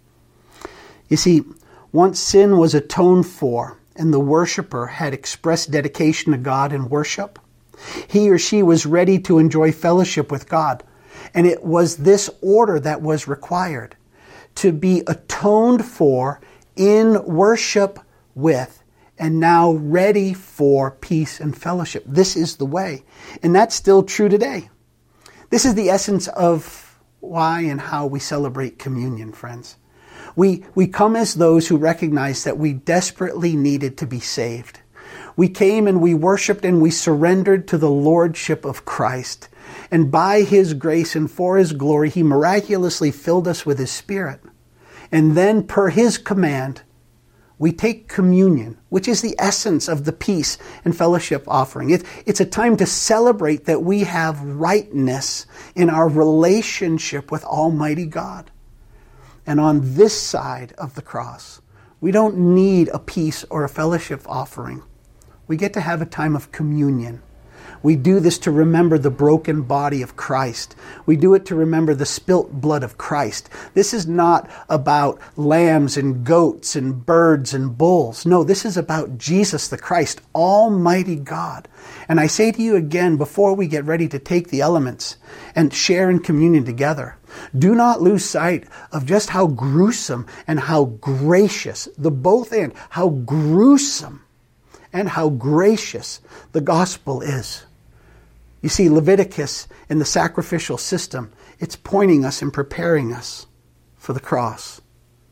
You see, once sin was atoned for and the worshiper had expressed dedication to God in worship, he or she was ready to enjoy fellowship with God. And it was this order that was required, to be atoned for in worship with, and now ready for peace and fellowship. This is the way. And that's still true today. This is the essence of why and how we celebrate communion, friends. We come as those who recognize that we desperately needed to be saved. We came and we worshiped and we surrendered to the lordship of Christ. And by His grace and for His glory, He miraculously filled us with His Spirit. And then, per His command, we take communion, which is the essence of the peace and fellowship offering. It's a time to celebrate that we have rightness in our relationship with Almighty God. And on this side of the cross, we don't need a peace or a fellowship offering. We get to have a time of communion. We do this to remember the broken body of Christ. We do it to remember the spilt blood of Christ. This is not about lambs and goats and birds and bulls. No, this is about Jesus the Christ, Almighty God. And I say to you again, before we get ready to take the elements and share in communion together, do not lose sight of just how gruesome and how gracious, the both and, how gruesome and how gracious the gospel is. You see, Leviticus in the sacrificial system, it's pointing us and preparing us for the cross.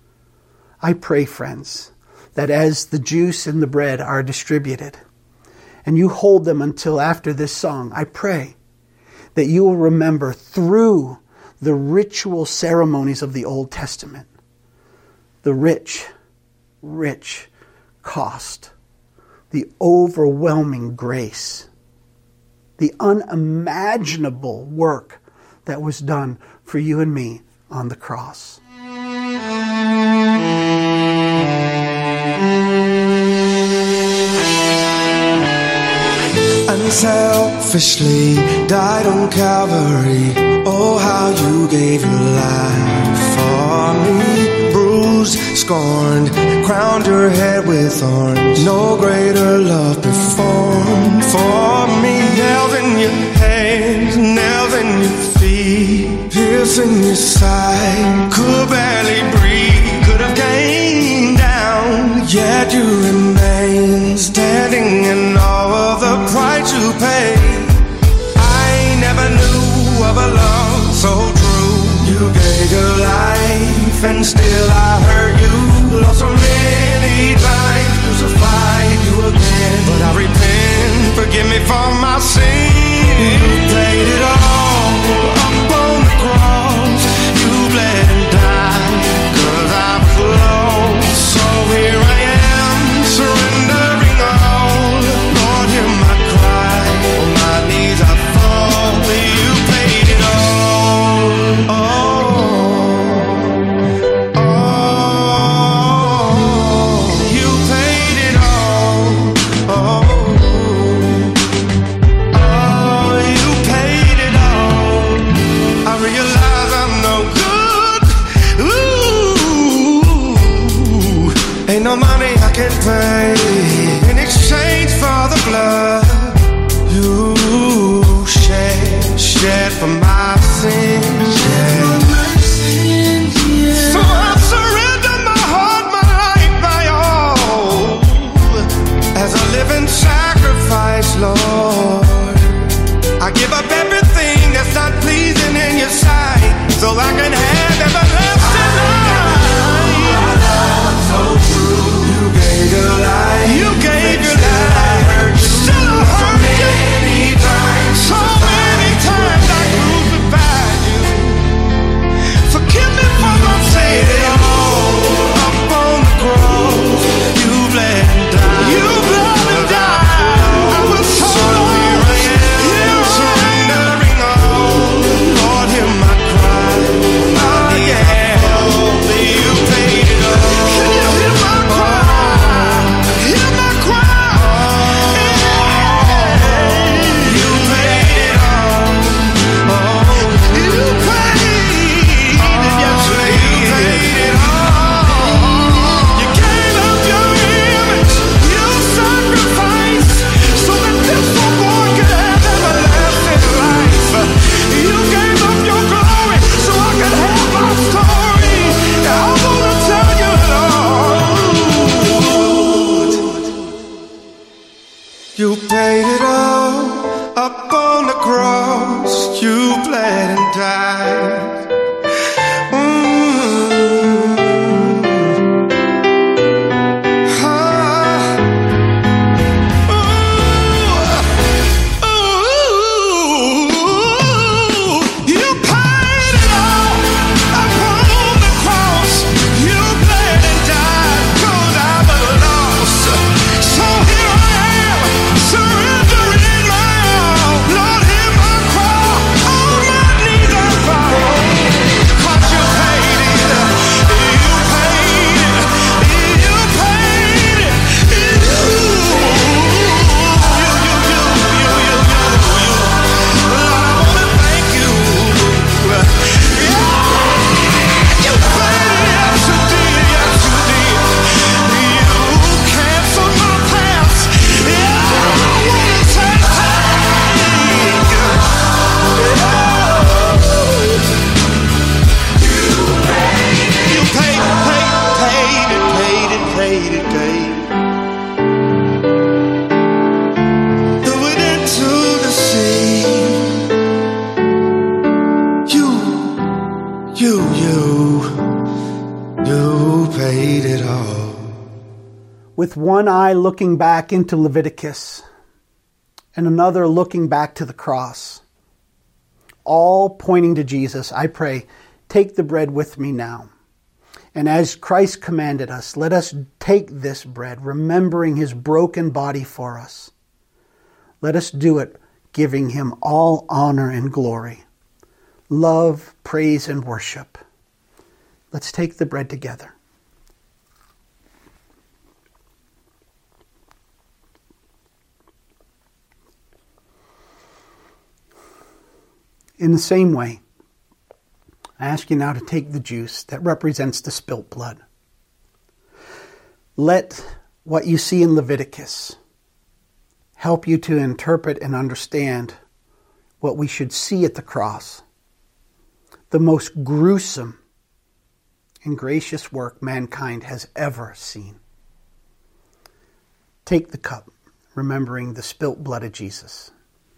I pray, friends, that as the juice and the bread are distributed, and you hold them until after this song, I pray that you will remember through the ritual ceremonies of the Old Testament, the rich, rich cost, the overwhelming grace, the unimaginable work that was done for you and me on the cross. Unselfishly died on Calvary. Oh, how you gave your life for me. Bruised, scorned, crowned your head with thorns. No greater love performed for me. Nails in your hands, nails in your feet, piercing your side. Could barely breathe, could have came down, yet you remain standing in all of the price you paid. I never knew of a love so true. You gave your life and still I hurt you. Lost so many times, crucified you again. But I repent, forgive me for my sin. You paid it all up on the cross. You bled and died, 'cause I was lost. So here I am, surrendering all. Lord, hear my cry, on my knees I fall. You paid it all. You paid it all. You paid it all. I realize I'm no good. Ooh, ain't no money I can pay in exchange for the blood you shed for my sins. So I surrender my heart, my life, my all, as a living sacrifice, Lord. I give up everything that's not pleasing in your sight, so I can have everlasting life. So true. You gave your life. You gave your life. Still You paid it all up on the cross. You bled and died. With one eye looking back into Leviticus and another looking back to the cross, all pointing to Jesus, I pray, take the bread with me now. And as Christ commanded us, let us take this bread, remembering his broken body for us. Let us do it, giving him all honor and glory, love, praise, and worship. Let's take the bread together. In the same way, I ask you now to take the juice that represents the spilt blood. Let what you see in Leviticus help you to interpret and understand what we should see at the cross, the most gruesome and gracious work mankind has ever seen. Take the cup, remembering the spilt blood of Jesus.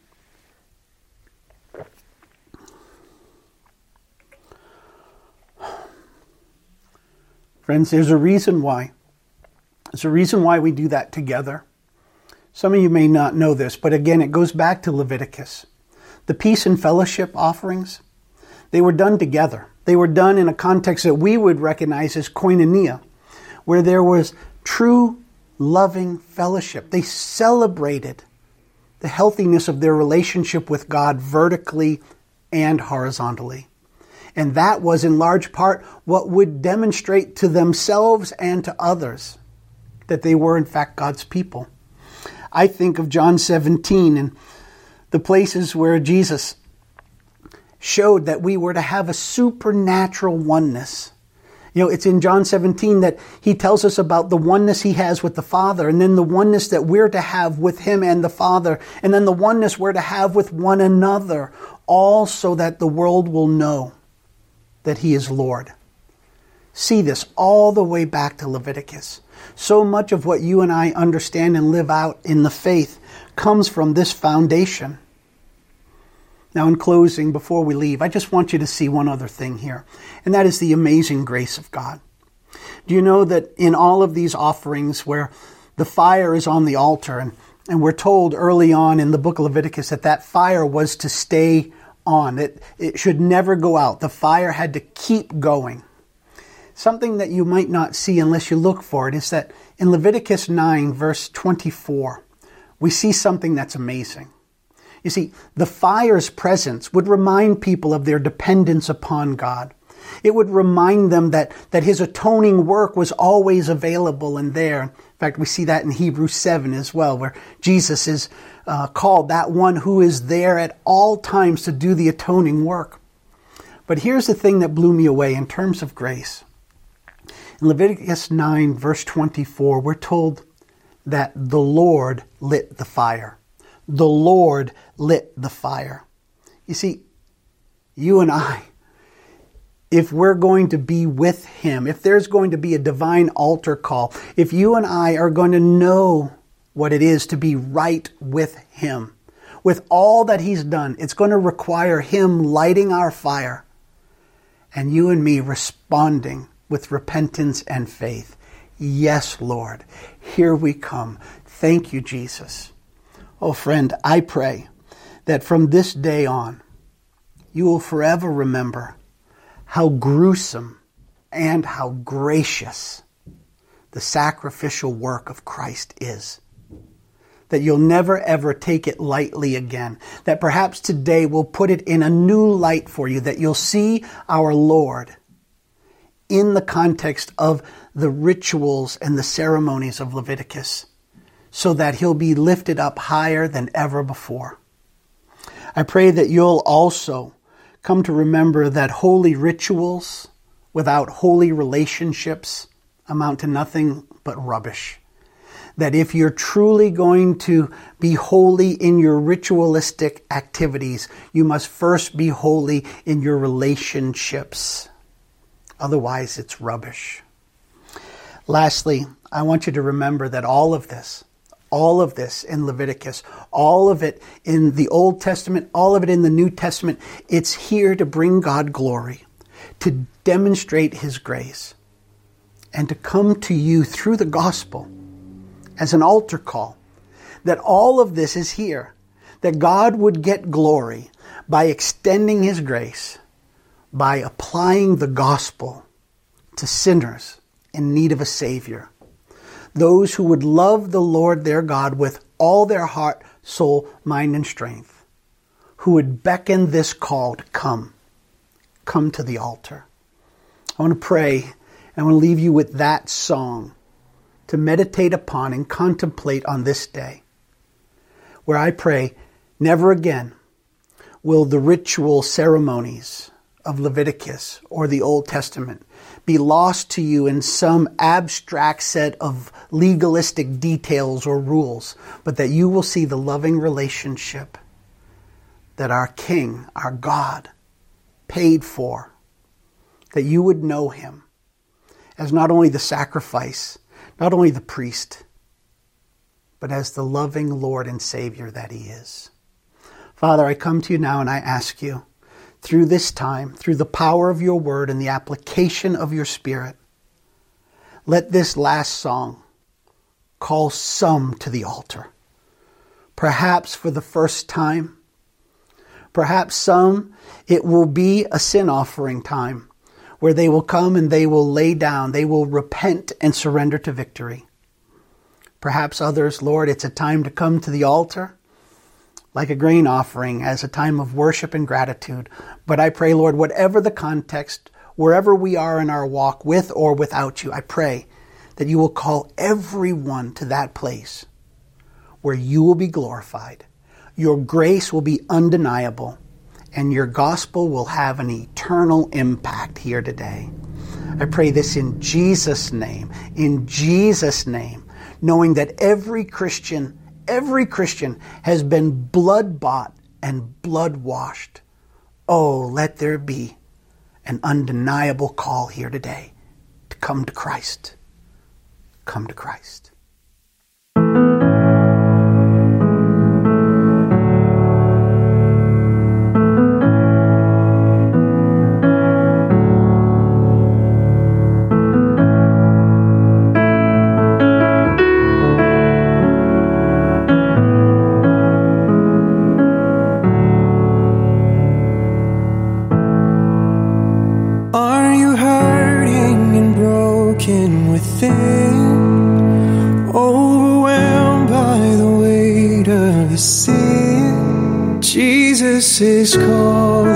Friends, there's a reason why. There's a reason why we do that together. Some of you may not know this, but again, it goes back to Leviticus. The peace and fellowship offerings, they were done together. They were done in a context that we would recognize as koinonia, where there was true, loving fellowship. They celebrated the healthiness of their relationship with God vertically and horizontally. And that was in large part what would demonstrate to themselves and to others that they were in fact God's people. I think of John 17 and the places where Jesus showed that we were to have a supernatural oneness. You know, it's in John 17 that he tells us about the oneness he has with the Father, and then the oneness that we're to have with him and the Father, and then the oneness we're to have with one another, all so that the world will know that he is Lord. See this all the way back to Leviticus. So much of what you and I understand and live out in the faith comes from this foundation. Now, in closing, before we leave, I just want you to see one other thing here, and that is the amazing grace of God. Do you know that in all of these offerings where the fire is on the altar, and we're told early on in the book of Leviticus that fire was to stay on. It should never go out. The fire had to keep going. Something that you might not see unless you look for it is that in Leviticus 9, verse 24, we see something that's amazing. You see, the fire's presence would remind people of their dependence upon God. It would remind them that his atoning work was always available and there. In fact, we see that in Hebrews 7 as well, where Jesus is called that one who is there at all times to do the atoning work. But here's the thing that blew me away in terms of grace. In Leviticus 9, verse 24, we're told that the Lord lit the fire. The Lord lit the fire. You see, you and I, if we're going to be with him, if there's going to be a divine altar call, if you and I are going to know what it is to be right with Him. With all that He's done, it's going to require Him lighting our fire and you and me responding with repentance and faith. Yes, Lord, here we come. Thank you, Jesus. Oh, friend, I pray that from this day on, you will forever remember how gruesome and how gracious the sacrificial work of Christ is. That you'll never ever take it lightly again. That perhaps today we'll put it in a new light for you. That you'll see our Lord in the context of the rituals and the ceremonies of Leviticus, so that He'll be lifted up higher than ever before. I pray that you'll also come to remember that holy rituals without holy relationships amount to nothing but rubbish. That if you're truly going to be holy in your ritualistic activities, you must first be holy in your relationships. Otherwise, it's rubbish. Lastly, I want you to remember that all of this in Leviticus, all of it in the Old Testament, all of it in the New Testament, it's here to bring God glory, to demonstrate His grace, and to come to you through the gospel as an altar call. That all of this is here, that God would get glory by extending His grace, by applying the gospel to sinners in need of a Savior. Those who would love the Lord their God with all their heart, soul, mind, and strength. Who would beckon this call to come to the altar. I want to pray. I want to leave you with that song to meditate upon and contemplate on this day, where I pray never again will the ritual ceremonies of Leviticus or the Old Testament be lost to you in some abstract set of legalistic details or rules, but that you will see the loving relationship that our King, our God, paid for, that you would know Him as not only the sacrifice, not only the priest, but as the loving Lord and Savior that He is. Father, I come to you now and I ask you, through this time, through the power of your word and the application of your Spirit, let this last song call some to the altar. Perhaps for the first time, perhaps some, it will be a sin offering time where they will come and they will lay down, they will repent and surrender to victory. Perhaps others, Lord, it's a time to come to the altar like a grain offering as a time of worship and gratitude. But I pray, Lord, whatever the context, wherever we are in our walk with or without you, I pray that you will call everyone to that place where you will be glorified, your grace will be undeniable, and your gospel will have an eternal impact here today. I pray this in Jesus' name, knowing that every Christian has been blood-bought and blood-washed. Oh, let there be an undeniable call here today to come to Christ. Come to Christ. Within, overwhelmed by the weight of the sin, Jesus is calling.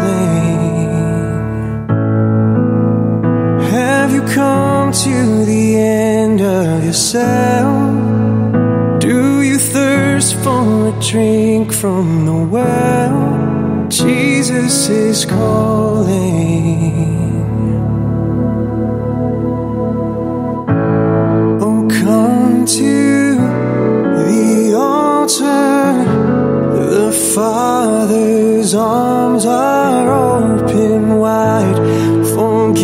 Have you come to the end of yourself? Do you thirst for a drink from the well? Jesus is calling. To the altar, the Father's arms are open wide.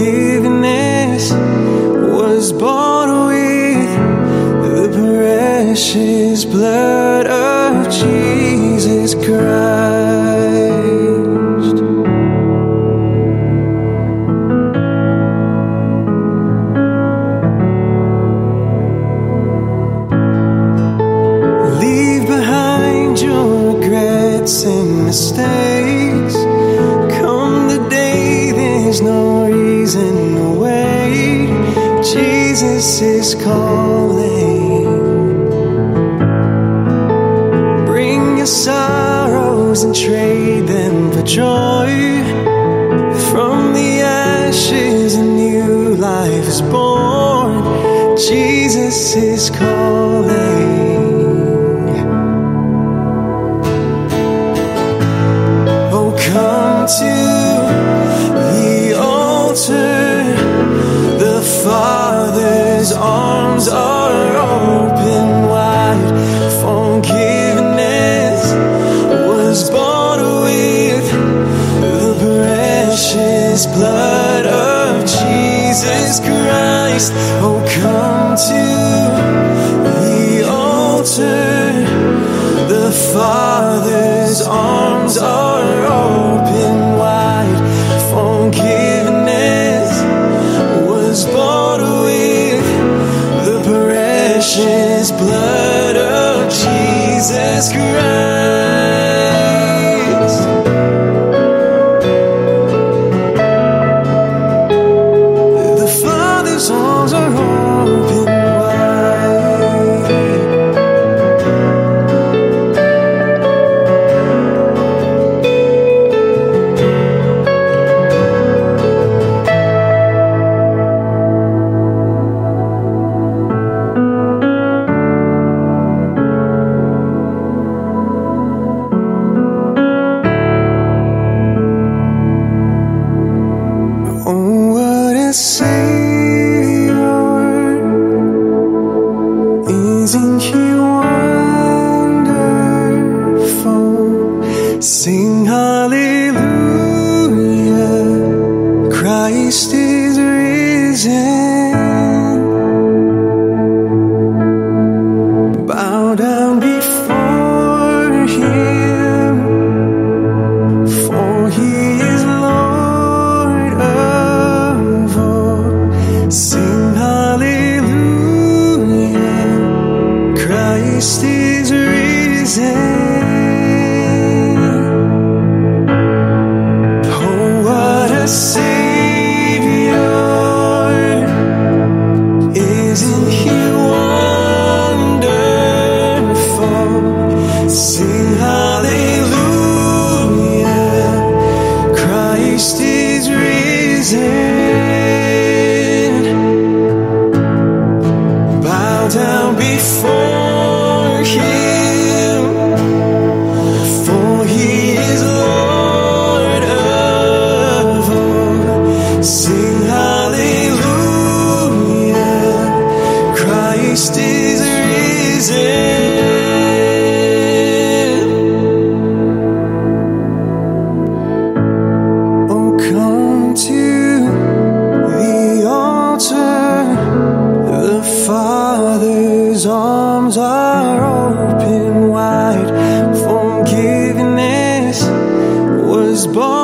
Forgiveness was bought with the precious blood of Jesus Christ. Leave behind your regrets and mistakes. Come the day, there's no reason to wait. Jesus is calling. Bring your sorrows and trade them for joy. From the ashes a new life is born. Jesus is calling. Oh, come to the altar. The Father's arms are open wide. Forgiveness was bought with the precious blood of Jesus Christ. Oh, come to the altar. The Father's arms are open wide. Forgiveness was bought with the precious blood of Jesus Christ. The Father's arms are open wide. Oh, what a Savior, isn't He wonderful? Sing hallelujah, Christ is risen. Bow down before Him, for He is Lord of all. Sing hallelujah, Christ is risen. Oh, what a Savior, isn't He wonderful? Sing hallelujah, Christ is risen. Bow down before Him, for He is Lord of all. Sing hallelujah, Christ is risen. Oh, come to the altar. The Father's arms are open wide. Forgiveness was bought